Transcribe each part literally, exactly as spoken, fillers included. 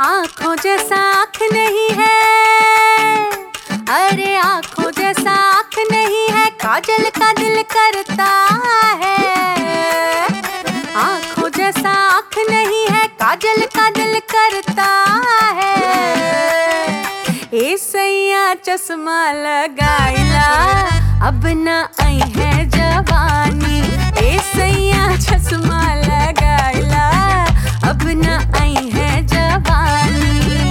आँखों जैसा आँख नहीं है, अरे आँखों जैसा आँख नहीं है, काजल का दिल करता है। आँखों जैसा आँख नहीं है, काजल का दिल करता है। ए सैया चश्मा लगाइला, अब ना आई है जवानी। ए सैया चश्मा लगाइला, अब ना आई है जवानी।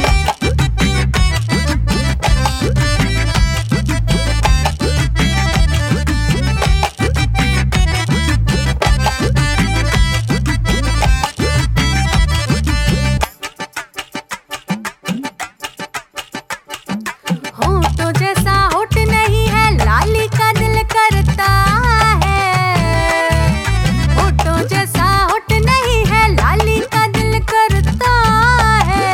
होठों जैसा होठ नहीं है, लाली का दिल करता है। होठों जैसा होठ नहीं है, लाली का दिल करता है।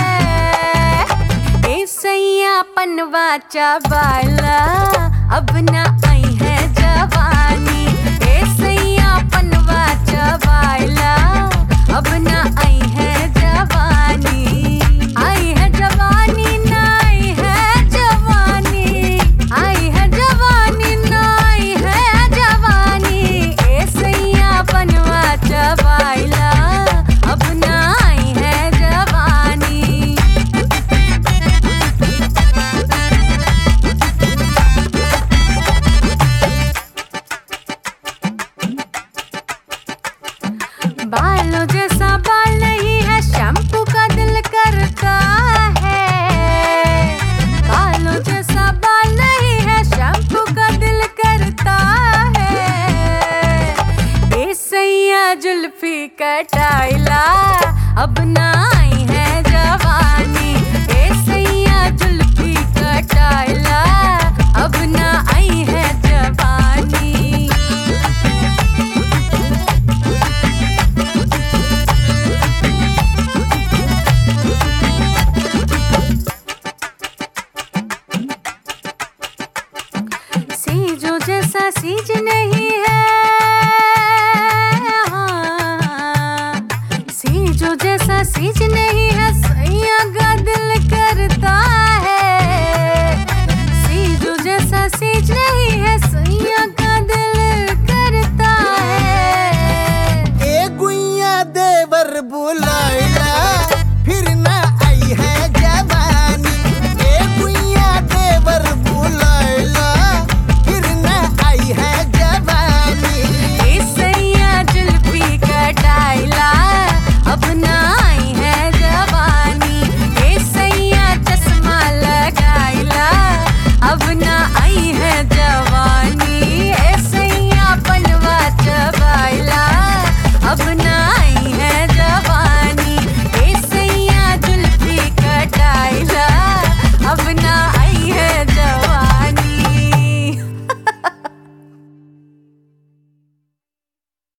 ए सैया पनवा चबाइला, अब ना आई है जवानी। ए सैया पनवा चबाइला, अब ना आई है जवानी। आई है जवानी ना आई है जवानी, आई है जवानी ना आई है जवानी। ए सैया पनवा चबाइला, अब ना आई है जवानी। बालों जैसा बाल नहीं है, शैम्पू का दिल करता है। बालों जैसा बाल नहीं है, शैम्पू का दिल करता है। ए सैया जुल्फी कटाइला, अब ना आई है जवानी। ए सैया जुल्फी कटाइला, अब ना आई है जवानी। सीजो जैसा सीज नहीं है, हाँ। सीजो जैसा सीज नहीं है, सैया का दिल करता है। सीजो जैसा सीज नहीं है, सैया का दिल करता है। ए गुइया देवर बोल